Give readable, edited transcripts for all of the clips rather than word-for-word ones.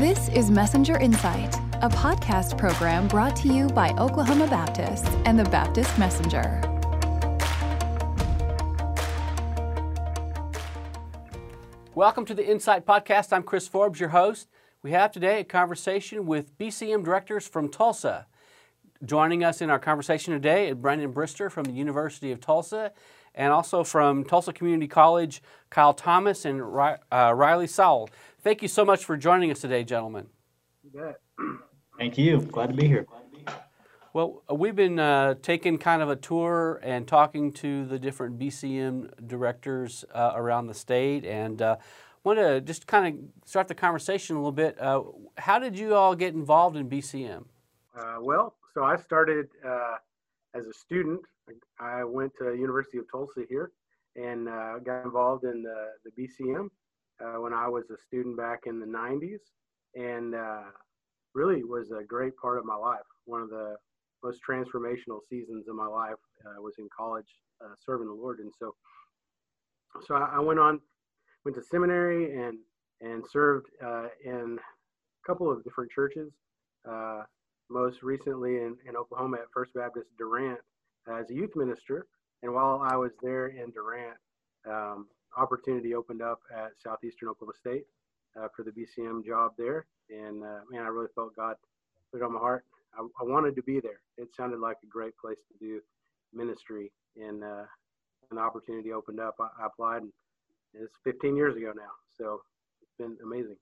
This is Messenger Insight, a podcast program brought to you by Oklahoma Baptist and the Baptist Messenger. Welcome to the Insight Podcast. I'm Chris Forbes, your host. We have today a conversation with BCM directors from Tulsa. Joining us in our conversation today is Brandon Brister from the University of Tulsa, and also from Tulsa Community College, Kyle Thomas and Riley Sowell. Thank you so much for joining us today, gentlemen. You bet. Thank you. Glad to be here. Well, we've been taking kind of a tour and talking to the different BCM directors around the state, and want to just kind of start the conversation a little bit. How did you all get involved in BCM? So I started as a student. I went to University of Tulsa here and got involved in the BCM when I was a student back in the 90s, and really was a great part of my life. One of the most transformational seasons of my life was in college serving the Lord. And so I went to seminary and served in a couple of different churches, most recently in Oklahoma at First Baptist Durant as a youth minister. And while I was there in Durant, opportunity opened up at Southeastern Oklahoma State for the BCM job there. And I really felt God put it on my heart. I wanted to be there. It sounded like a great place to do ministry, and an opportunity opened up. I applied, and it's 15 years ago now. So it's been amazing.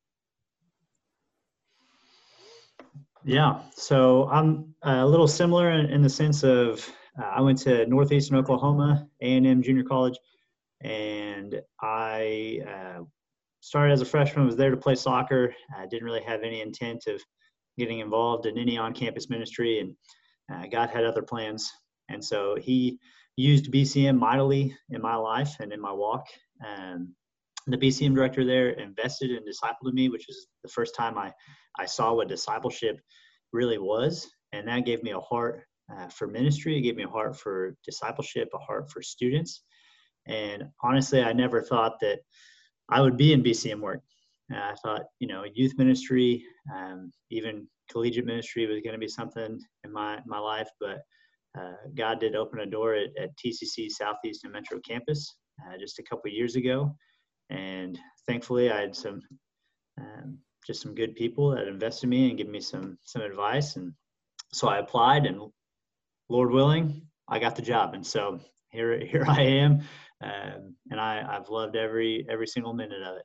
Yeah, so I'm a little similar in the sense of I went to Northeastern Oklahoma A&M Junior College, and I started as a freshman, was there to play soccer. I didn't really have any intent of getting involved in any on-campus ministry, and God had other plans. And so he used BCM mightily in my life and in my walk. The BCM director there invested and discipled me, which is the first time I saw what discipleship really was. And that gave me a heart for ministry. It gave me a heart for discipleship, a heart for students. And honestly, I never thought that I would be in BCM work. I thought, youth ministry, even collegiate ministry was going to be something in my life. But God did open a door at TCC Southeast and Metro Campus just a couple of years ago. And thankfully, I had some good people that invested in me and give me some advice. And so I applied, and Lord willing, I got the job. And so here I am, and I've loved every single minute of it.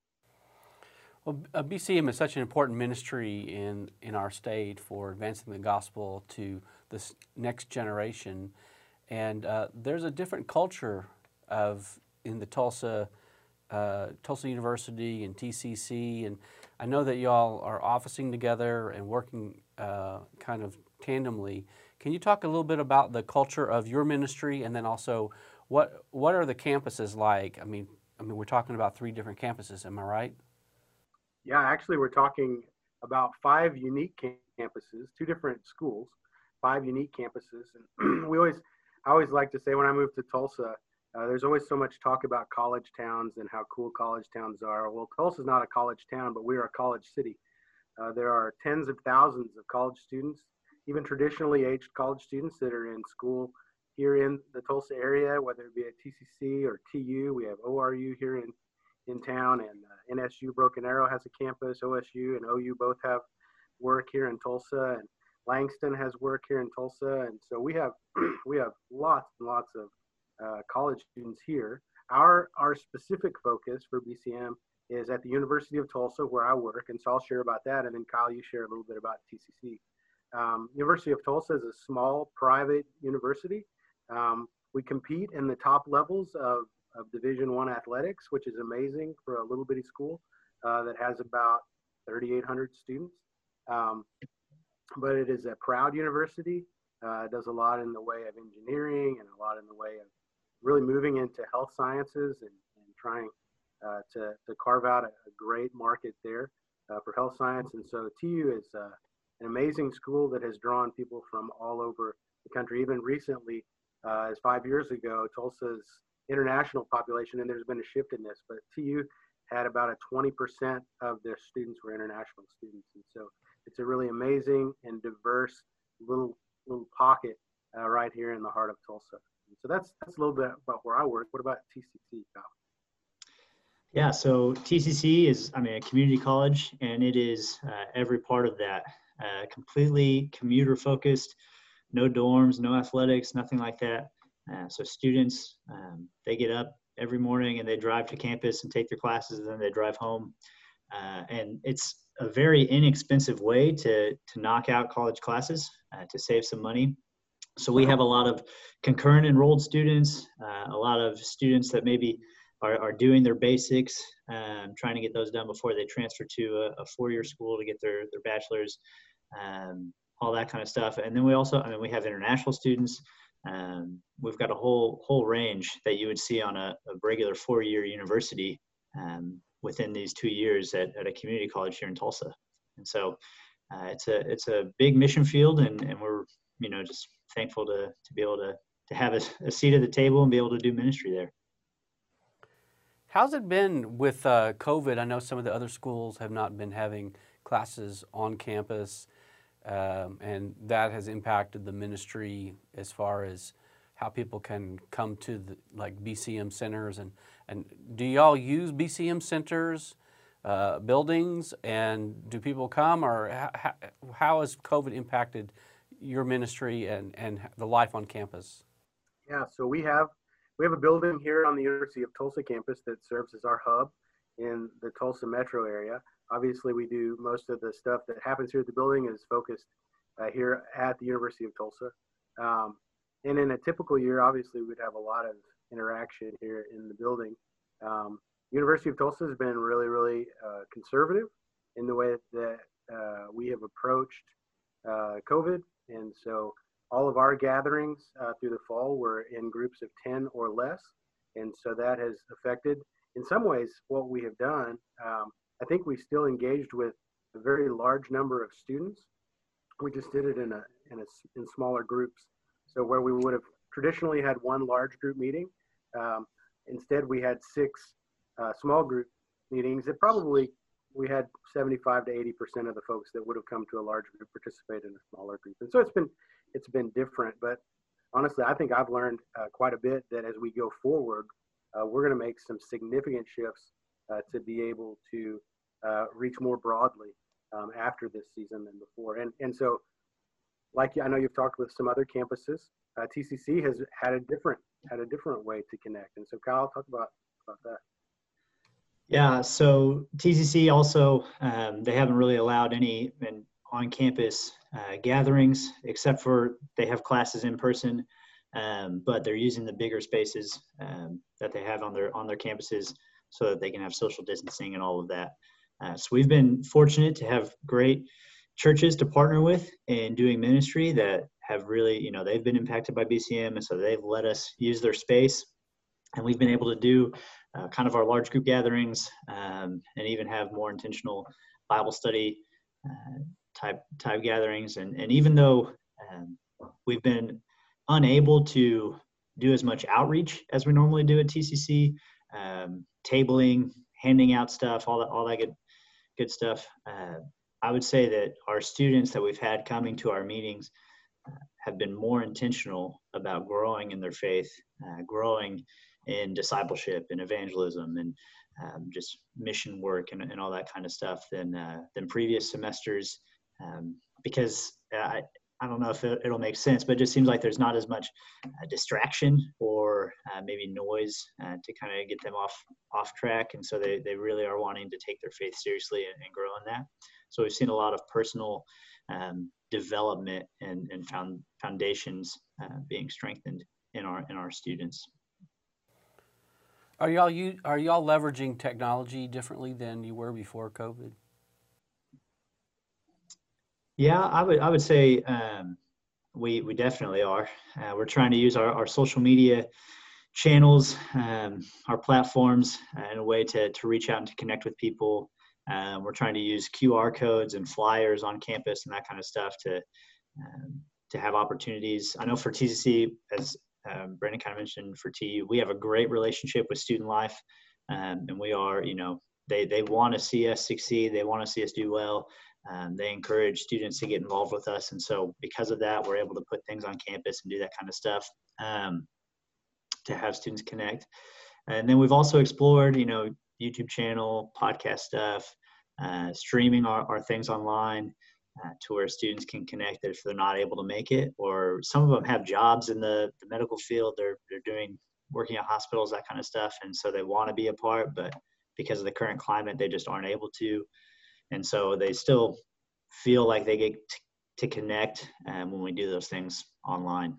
Well, BCM is such an important ministry in our state for advancing the gospel to this next generation. And there's a different culture in the Tulsa University and TCC, and I know that y'all are officing together and working kind of tandemly. Can you talk a little bit about the culture of your ministry, and then also what are the campuses like? I mean, we're talking about 3 different campuses. Am I right? Yeah, actually, we're talking about 5 unique campuses, 2 different schools, 5 unique campuses. And I always like to say when I moved to Tulsa, there's always so much talk about college towns and how cool college towns are. Well, Tulsa's not a college town, but we are a college city. There are tens of thousands of college students, even traditionally aged college students that are in school here in the Tulsa area, whether it be at TCC or TU. We have ORU here in town, and NSU Broken Arrow has a campus. OSU and OU both have work here in Tulsa, and Langston has work here in Tulsa. And so we have lots and lots of college students here. Our specific focus for BCM is at the University of Tulsa, where I work, and so I'll share about that, and then Kyle, you share a little bit about TCC. University of Tulsa is a small private university. We compete in the top levels of Division I athletics, which is amazing for a little bitty school that has about 3,800 students. But it is a proud university. It does a lot in the way of engineering and a lot in the way of really moving into health sciences and trying to carve out a great market there for health science. And so TU is an amazing school that has drawn people from all over the country. Even recently, as 5 years ago, Tulsa's international population, and there's been a shift in this, but TU had about a 20% of their students were international students. And so it's a really amazing and diverse little pocket right here in the heart of Tulsa. And so that's a little bit about where I work. What about TCC, Kyle? Yeah, so TCC is, a community college, and it is every part of that. Completely commuter focused, no dorms, no athletics, nothing like that. So students, they get up every morning and they drive to campus and take their classes, and then they drive home. And it's a very inexpensive way to knock out college classes, to save some money. So we have a lot of concurrent enrolled students, a lot of students that maybe are doing their basics, trying to get those done before they transfer to a four-year school to get their bachelor's, all that kind of stuff. And then we also, we have international students. We've got a whole range that you would see on a regular four-year university within these 2 years at a community college here in Tulsa. And so it's a big mission field, and we're just thankful to be able to have a seat at the table and be able to do ministry there. How's it been with COVID? I know some of the other schools have not been having classes on campus, and that has impacted the ministry as far as how people can come to the BCM centers. And do y'all use BCM centers, buildings, and do people come, or how has COVID impacted your ministry and the life on campus? Yeah, so we have a building here on the University of Tulsa campus that serves as our hub in the Tulsa metro area. Obviously, we do most of the stuff that happens here at the building is focused here at the University of Tulsa. And in a typical year, obviously, we'd have a lot of interaction here in the building. University of Tulsa has been really, really conservative in the way that we have approached COVID. And so all of our gatherings through the fall were in groups of 10 or less. And so that has affected, in some ways, what we have done. I think we still engaged with a very large number of students. We just did it in smaller groups. So where we would have traditionally had one large group meeting, instead we had 6 small group meetings. We had 75 to 80% of the folks that would have come to a large group participate in a smaller group. And so it's been different, but honestly, I think I've learned quite a bit that as we go forward, we're going to make some significant shifts to be able to reach more broadly after this season than before. And so, I know you've talked with some other campuses, TCC has had a different way to connect. And so, Kyle, talk about that. Yeah, so TCC also, they haven't really allowed any on-campus gatherings, except for they have classes in person, but they're using the bigger spaces that they have on their campuses so that they can have social distancing and all of that. So we've been fortunate to have great churches to partner with in doing ministry that have really, they've been impacted by BCM, and so they've let us use their space, and we've been able to do kind of our large group gatherings, and even have more intentional Bible study type gatherings. And even though we've been unable to do as much outreach as we normally do at TCC, tabling, handing out stuff, all that good stuff, I would say that our students that we've had coming to our meetings have been more intentional about growing in their faith, growing in discipleship and evangelism and just mission work and all that kind of stuff than previous semesters, because I don't know if it'll make sense, but it just seems like there's not as much distraction or maybe noise to kind of get them off track. And so they really are wanting to take their faith seriously and grow in that. So we've seen a lot of personal development and foundations being strengthened in our students. Are y'all leveraging technology differently than you were before COVID? Yeah, I would say we definitely are. We're trying to use our social media channels, our platforms in a way to reach out and to connect with people. We're trying to use QR codes and flyers on campus and that kind of stuff to have opportunities. I know for TCC, as Brandon kind of mentioned, for TU, we have a great relationship with Student Life, and we are, they want to see us succeed. They want to see us do well. They encourage students to get involved with us. And so because of that, we're able to put things on campus and do that kind of stuff to have students connect. And then we've also explored, YouTube channel, podcast stuff, streaming our things online to where students can connect if they're not able to make it, or some of them have jobs in the medical field. They're working at hospitals, that kind of stuff. And so they want to be a part, but because of the current climate, they just aren't able to. And so they still feel like they get to connect when we do those things online.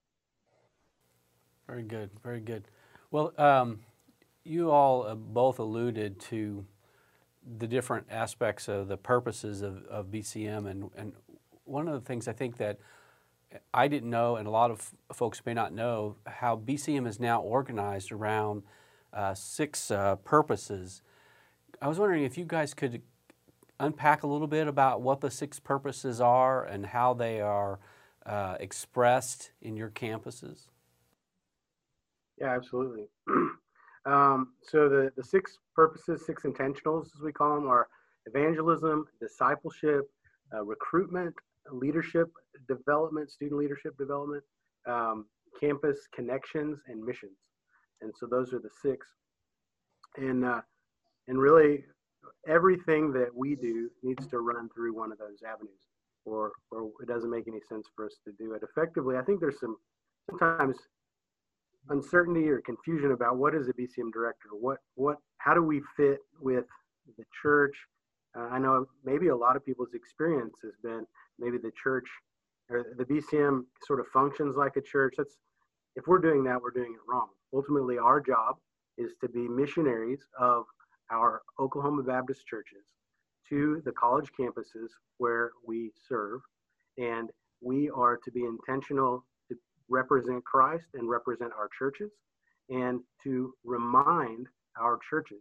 Very good, very good. Well, you all both alluded to the different aspects of the purposes of BCM, and one of the things I think that I didn't know, and a lot of folks may not know, how BCM is now organized around 6 purposes. I was wondering if you guys could unpack a little bit about what the 6 purposes are and how they are expressed in your campuses. Yeah, absolutely. So the 6 purposes, 6 intentionals, as we call them, are evangelism, discipleship, recruitment, leadership development, student leadership development, campus connections, and missions. And so those are the 6. And really, everything that we do needs to run through one of those avenues, or it doesn't make any sense for us to do it effectively. I think there's sometimes uncertainty or confusion about what is a BCM director, how do we fit with the church. I know maybe a lot of people's experience has been maybe the church or the BCM sort of functions like a church. If we're doing that, we're doing it wrong. Ultimately, our job is to be missionaries of our Oklahoma Baptist churches to the college campuses where we serve, and we are to be intentional to represent Christ and represent our churches, and to remind our churches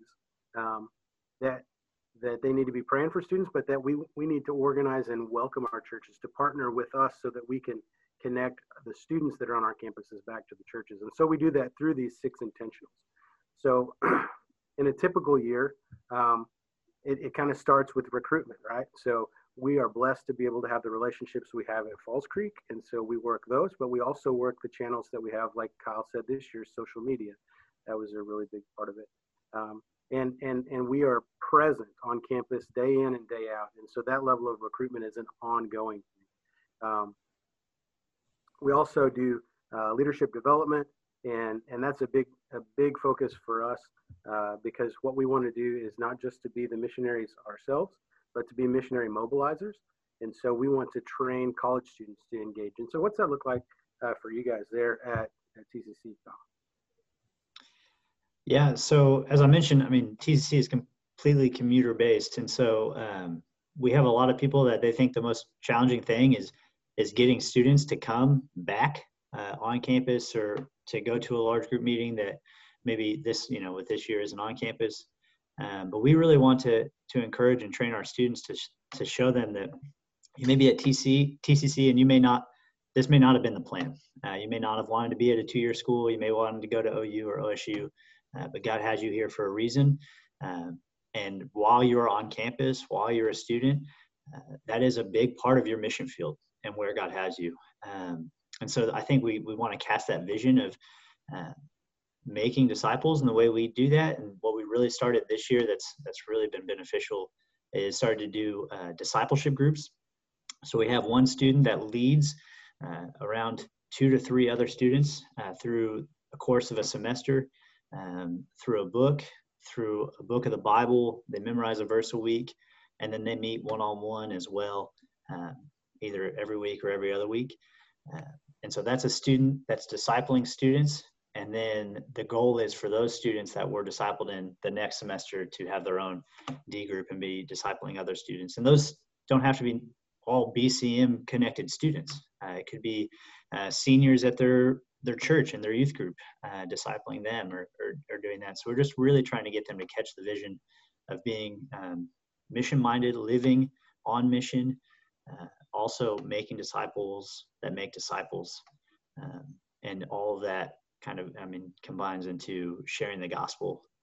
that they need to be praying for students, but that we need to organize and welcome our churches to partner with us so that we can connect the students that are on our campuses back to the churches. And so we do that through these 6 intentionals. So in a typical year, it kind of starts with recruitment, right? So we are blessed to be able to have the relationships we have at Falls Creek, and so we work those, but we also work the channels that we have, like Kyle said this year, social media. That was a really big part of it. And we are present on campus day in and day out, and so that level of recruitment is an ongoing thing. We also do leadership development, and that's a big focus for us because what we want to do is not just to be the missionaries ourselves, but to be missionary mobilizers. And so we want to train college students to engage. And so what's that look like for you guys there at TCC? Yeah, so as I mentioned, TCC is completely commuter based. And so we have a lot of people that they think the most challenging thing is getting students to come back on campus or to go to a large group meeting that maybe with this year isn't on campus. But we really want to encourage and train our students to show them that you may be at TCC, and this may not have been the plan. You may not have wanted to be at a 2-year school. You may want to go to OU or OSU, but God has you here for a reason. And while you're on campus, while you're a student, that is a big part of your mission field and where God has you. And so I think we want to cast that vision of making disciples, and the way we do that, and what we really started this year that's really been beneficial, is started to do discipleship groups. So we have one student that leads around 2 to 3 other students through a course of a semester, through a book of the Bible. They memorize a verse a week, and then they meet one-on-one as well, either every week or every other week. And so that's a student that's discipling students. And then the goal is for those students that were discipled in the next semester to have their own D group and be discipling other students. And those don't have to be all BCM connected students. It could be seniors at their church and their youth group, discipling them or doing that. So we're just really trying to get them to catch the vision of being mission-minded, living on mission, also making disciples that make disciples, and all of that kind of, combines into sharing the gospel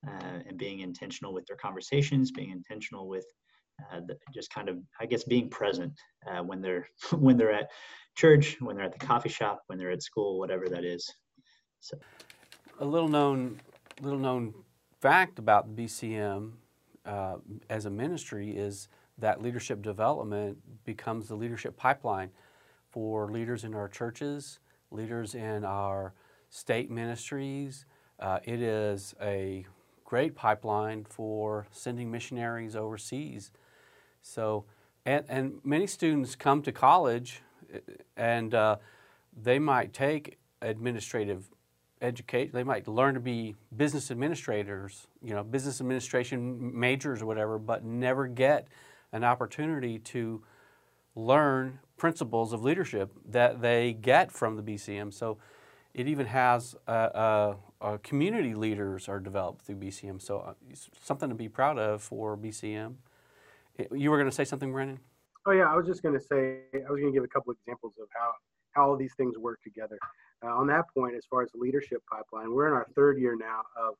and being intentional with their conversations, being intentional with just kind of, I guess, being present when they're when they're at church, when they're at the coffee shop, when they're at school, whatever that is. So, a little known fact about BCM as a ministry is that leadership development becomes the leadership pipeline for leaders in our churches, leaders in our state ministries. It is a great pipeline for sending missionaries overseas. So, and many students come to college and they might take administrative education. They might learn to be business administrators, business administration majors or whatever, but never get an opportunity to learn principles of leadership that they get from the BCM. So it even has community leaders are developed through BCM. So something to be proud of for BCM. You were going to say something, Brandon? Oh yeah, I was just going to say, I was going to give a couple examples of how all these things work together. On that point, as far as the leadership pipeline, we're in our third year now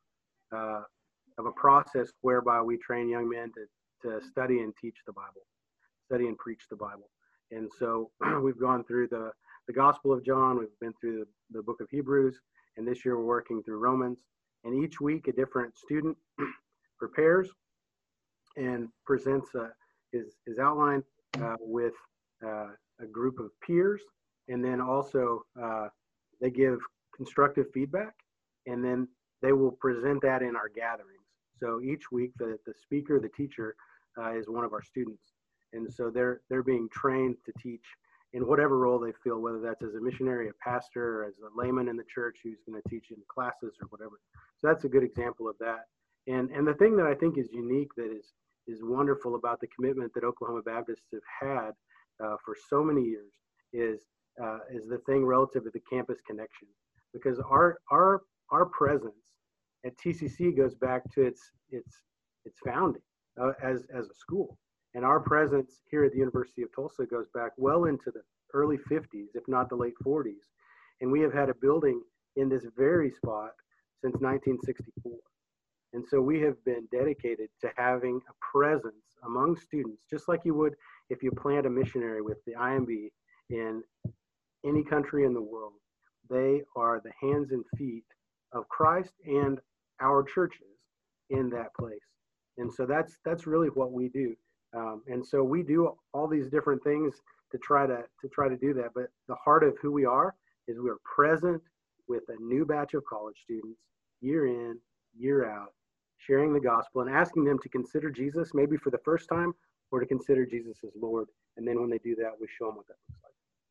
of a process whereby we train young men to study and teach the Bible, study and preach the Bible. And so we've gone through the Gospel of John, we've been through the book of Hebrews, and this year we're working through Romans. And each week a different student prepares and presents his outline with a group of peers, and then also they give constructive feedback, and then they will present that in our gatherings. So each week the speaker, the teacher, is one of our students, and so they're being trained to teach in whatever role they feel, whether that's as a missionary, a pastor, or as a layman in the church who's going to teach in classes or whatever. So that's a good example of that. And the thing that I think is unique, that is wonderful about the commitment that Oklahoma Baptists have had for so many years is the thing relative to the campus connection, because our presence at TCC goes back to its founding as a school, and our presence here at the University of Tulsa goes back well into the early 50s, if not the late 40s, and we have had a building in this very spot since 1964. And so we have been dedicated to having a presence among students, just like you would if you plant a missionary with the IMB in any country in the world. They are the hands and feet of Christ and our churches in that place. And so that's really what we do. And so we do all these different things to try to do that. But the heart of who we are is we're present with a new batch of college students year in, year out, sharing the gospel and asking them to consider Jesus maybe for the first time, or to consider Jesus as Lord. And then when they do that, we show them what that looks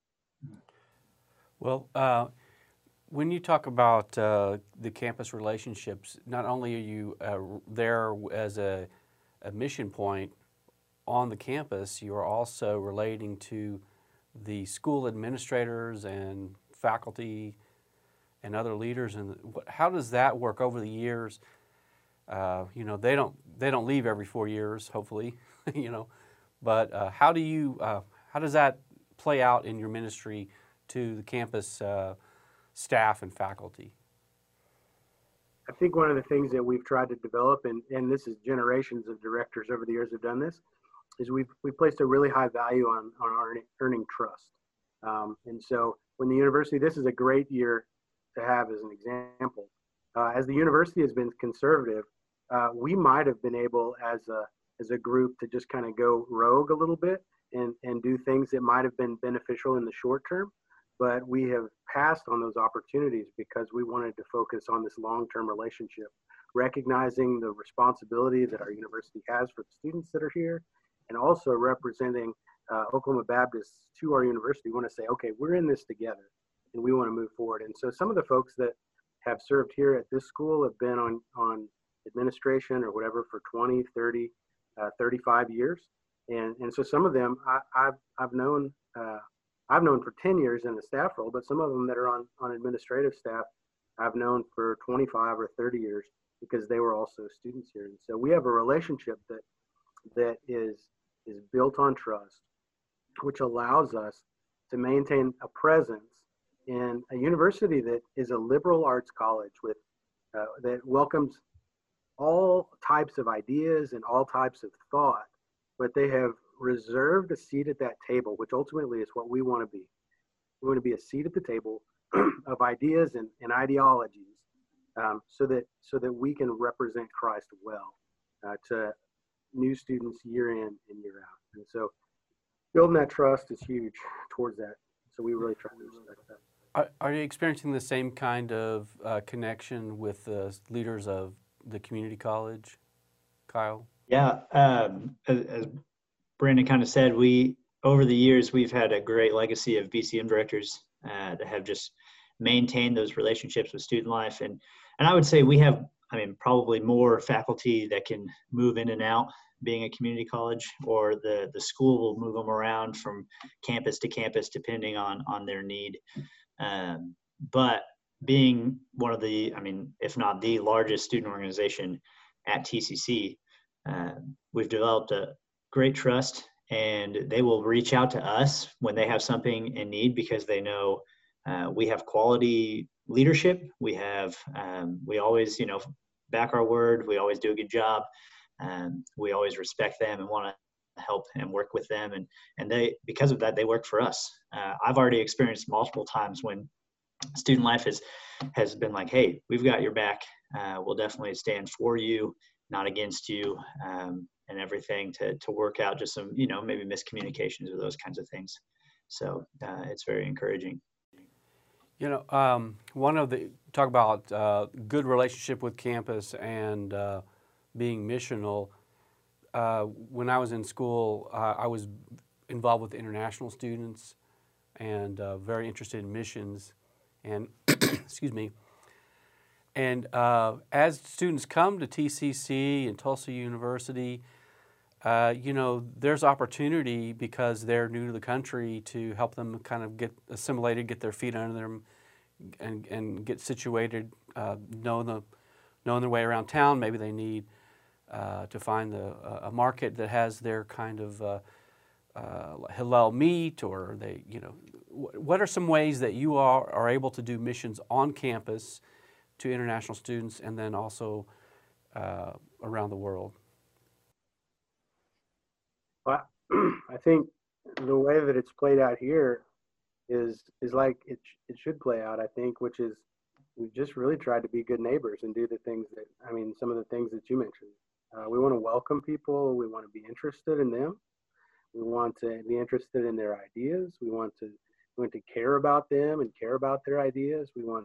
like. Well, when you talk about the campus relationships, not only are you there as a mission point on the campus, you are also relating to the school administrators and faculty and other leaders. And how does that work over the years? They don't leave every 4 years, hopefully, But how does that play out in your ministry to the campus staff and faculty? I think one of the things that we've tried to develop, and this is generations of directors over the years have done this, is we've placed a really high value on our earning trust. And so when the university, this is a great year to have as an example. As the university has been conservative, we might have been able as a group to just kind of go rogue a little bit and do things that might have been beneficial in the short term, but we have passed on those opportunities because we wanted to focus on this long-term relationship, recognizing the responsibility that our university has for the students that are here, and also representing Oklahoma Baptists to our university. We want to say, okay, we're in this together and we want to move forward. And so some of the folks that have served here at this school have been on administration or whatever for 20, 30, 35 years. And so some of them I've known for 10 years in the staff role, but some of them that are on administrative staff I've known for 25 or 30 years because they were also students here. And so we have a relationship that is built on trust, which allows us to maintain a presence in a university that is a liberal arts college with that welcomes all types of ideas and all types of thought, but they have reserved a seat at that table, which ultimately is what we want to be. We want to be a seat at the table of ideas and ideologies, so that we can represent Christ well to new students year in and year out. And so building that trust is huge towards that. So we really try to respect that. Are you experiencing the same kind of connection with the leaders of the community college, Kyle? Yeah, as Brandon kind of said, over the years we've had a great legacy of BCM directors that have just maintained those relationships with student life, and I would say we have, probably more faculty that can move in and out being a community college, or the school will move them around from campus to campus depending on their need. But being one of the, if not the largest student organization at TCC, we've developed a great trust, and they will reach out to us when they have something in need, because they know we have quality leadership. We have, we always, back our word. We always do a good job. We always respect them and want to help and work with them. And they, because of that, they work for us. I've already experienced multiple times when student life has been like, hey, we've got your back. We'll definitely stand for you, not against you, and everything to work out just some, maybe miscommunications or those kinds of things. So it's very encouraging. Talk about good relationship with campus and being missional. When I was in school, I was involved with international students and very interested in missions. And excuse me. And as students come to TCC and Tulsa University, there's opportunity because they're new to the country to help them kind of get assimilated, get their feet under them, and get situated, knowing their way around town. Maybe they need to find a market that has their kind of halal meat, or they, what are some ways that you are able to do missions on campus to international students and then also around the world? Well, I think the way that it's played out here is like it should play out, I think, which is we've just really tried to be good neighbors and do the things that, some of the things that you mentioned. We want to welcome people. We want to be interested in them. We want to be interested in their ideas. We want to care about them and care about their ideas. We want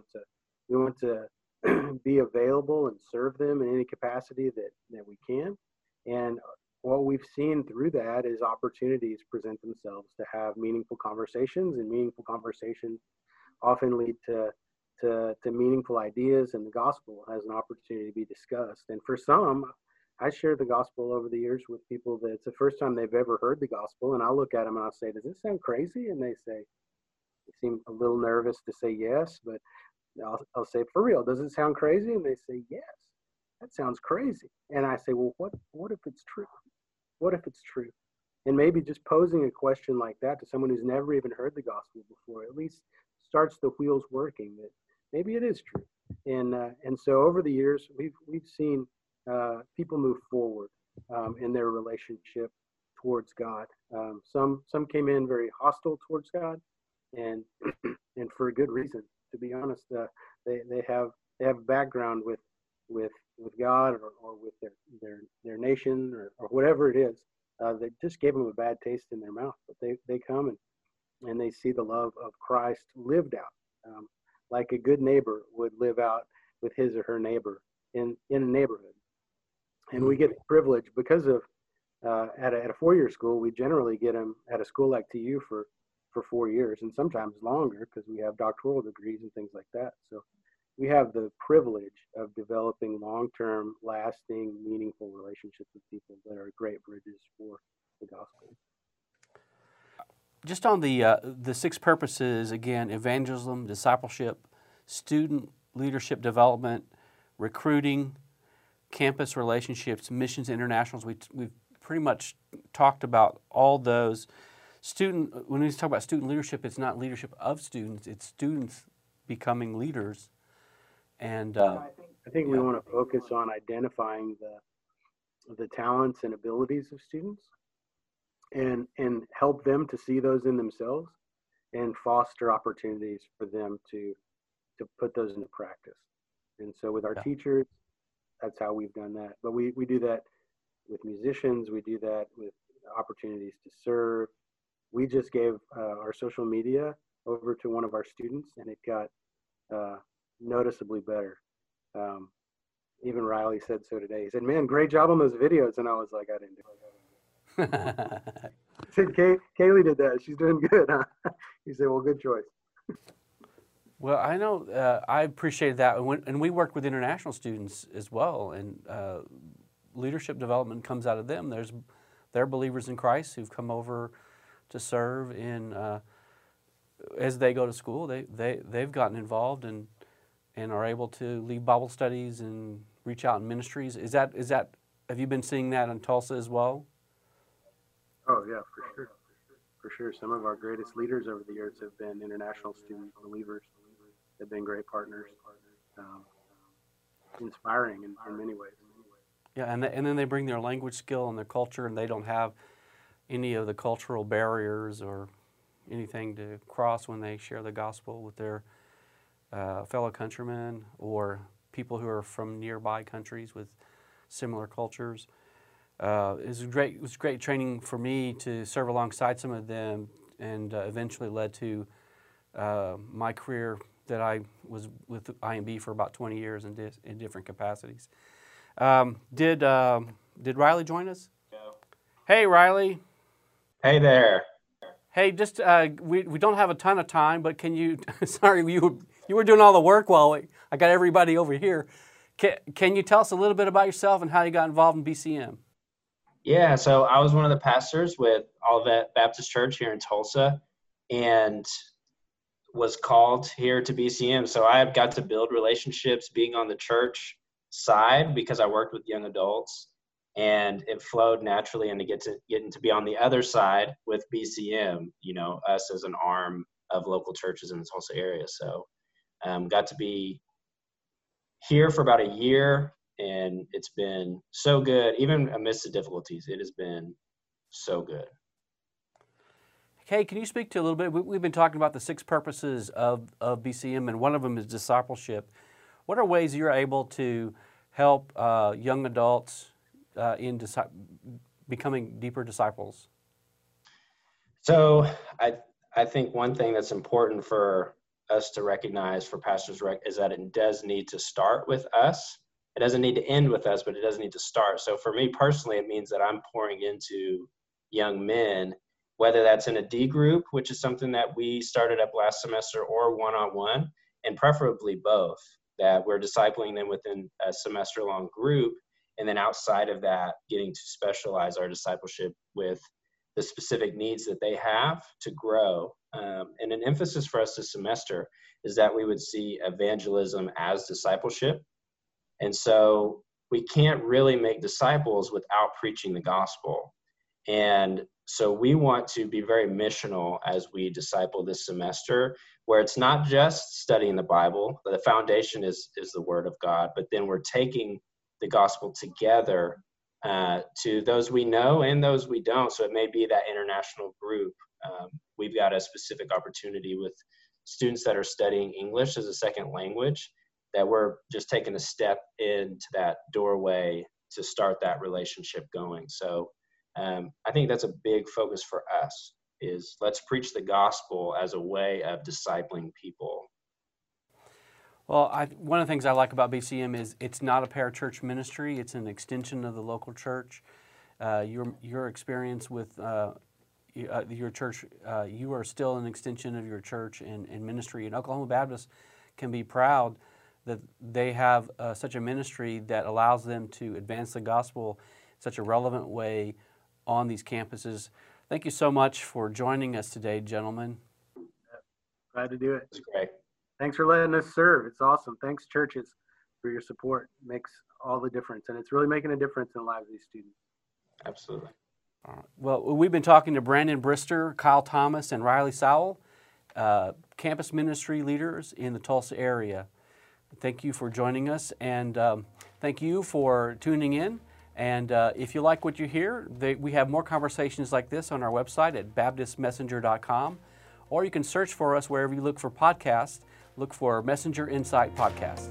to be available and serve them in any capacity that we can. And what we've seen through that is opportunities present themselves to have meaningful conversations, and meaningful conversations often lead to meaningful ideas, and the gospel has an opportunity to be discussed. And for some, I share the gospel over the years with people that it's the first time they've ever heard the gospel, and I'll look at them and I'll say, does this sound crazy? And they seem a little nervous to say yes, but I'll say, for real, does it sound crazy? And they say, yes, that sounds crazy. And I say, well, what if it's true? What if it's true? And maybe just posing a question like that to someone who's never even heard the gospel before at least starts the wheels working, that maybe it is true. And so over the years, we've seen people move forward in their relationship towards God. Some came in very hostile towards God, and for a good reason. To be honest, they have background with God or with their nation or whatever it is. That just gave them a bad taste in their mouth. But they come and they see the love of Christ lived out, like a good neighbor would live out with his or her neighbor in a neighborhood. And we get the privilege because of at a 4-year school, we generally get them at a school like TU for 4 years, and sometimes longer because we have doctoral degrees and things like that. So we have the privilege of developing long-term, lasting, meaningful relationships with people that are great bridges for the gospel. Just on the 6 purposes, again, evangelism, discipleship, student leadership development, recruiting, campus relationships, missions, internationals. We've pretty much talked about all those. When we talk about student leadership, it's not leadership of students, it's students becoming leaders. And I I think we want to focus on identifying the talents and abilities of students and help them to see those in themselves and foster opportunities for them to put those into practice. And so with our teachers, that's how we've done that. But we do that with musicians. We do that with opportunities to serve. We just gave our social media over to one of our students, and it got noticeably better. Even Riley said so today. He said, "Man, great job on those videos." And I was like, "I didn't do it." He said, Kaylee did that. She's doing good, huh? He said, "Well, good choice." Well, I know I appreciate that. And we work with international students as well, and leadership development comes out of them. They're believers in Christ who've come over to serve in as they go to school. They've gotten involved and are able to lead Bible studies and reach out in ministries. Is that have you been seeing that in Tulsa as well? Oh yeah, for sure. For sure. Some of our greatest leaders over the years have been international student believers. They've been great partners, inspiring in many ways. Yeah, and then they bring their language skill and their culture, and they don't have any of the cultural barriers or anything to cross when they share the gospel with their fellow countrymen or people who are from nearby countries with similar cultures. It was great training for me to serve alongside some of them, and eventually led to my career that I was with IMB for about 20 years in different capacities. Did Riley join us? No. Hey, Riley. Hey there. Hey, just we don't have a ton of time, but can you? Sorry, you were doing all the work while I got everybody over here. Can you tell us a little bit about yourself and how you got involved in BCM? Yeah, so I was one of the pastors with Olivet Baptist Church here in Tulsa, and was called here to BCM. So I got to build relationships being on the church side because I worked with young adults, and it flowed naturally into getting to be on the other side with BCM, us as an arm of local churches in the Tulsa area. So got to be here for about a year, and it's been so good. Even amidst the difficulties, it has been so good. Hey, can you speak to a little bit? We've been talking about the 6 purposes of BCM, and one of them is discipleship. What are ways you're able to help young adults in becoming deeper disciples? So I think one thing that's important for us to recognize for Pastors Rec is that it does need to start with us. It doesn't need to end with us, but it does need to start. So for me personally, it means that I'm pouring into young men, whether that's in a D group, which is something that we started up last semester, or one-on-one, and preferably both, that we're discipling them within a semester-long group, and then outside of that, getting to specialize our discipleship with the specific needs that they have to grow. And an emphasis for us this semester is that we would see evangelism as discipleship. And so we can't really make disciples without preaching the gospel. And so we want to be very missional as we disciple this semester, where it's not just studying the Bible. The foundation is the Word of God, but then we're taking the gospel together to those we know and those we don't. So it may be that international group. We've got a specific opportunity with students that are studying English as a second language, that we're just taking a step into that doorway to start that relationship going. So I think that's a big focus for us, is let's preach the gospel as a way of discipling people. Well, one of the things I like about BCM is it's not a parachurch ministry. It's an extension of the local church. Your experience with your church, you are still an extension of your church and ministry. And Oklahoma Baptist can be proud that they have such a ministry that allows them to advance the gospel in such a relevant way on these campuses. Thank you so much for joining us today, gentlemen. Glad to do it. It's great. Thanks for letting us serve. It's awesome. Thanks, churches, for your support. It makes all the difference, and it's really making a difference in the lives of these students. Absolutely. All right. Well, we've been talking to Brandon Brister, Kyle Thomas, and Riley Sowell, campus ministry leaders in the Tulsa area. Thank you for joining us, and thank you for tuning in. And if you like what you hear, we have more conversations like this on our website at baptistmessenger.com, or you can search for us wherever you look for podcasts. Look for Messenger Insight Podcast.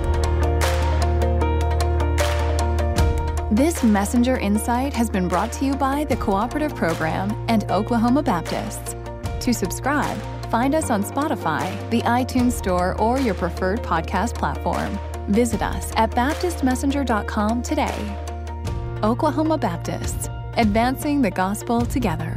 This Messenger Insight has been brought to you by the Cooperative Program and Oklahoma Baptists. To subscribe, find us on Spotify, the iTunes Store, or your preferred podcast platform. Visit us at baptistmessenger.com today. Oklahoma Baptists, advancing the gospel together.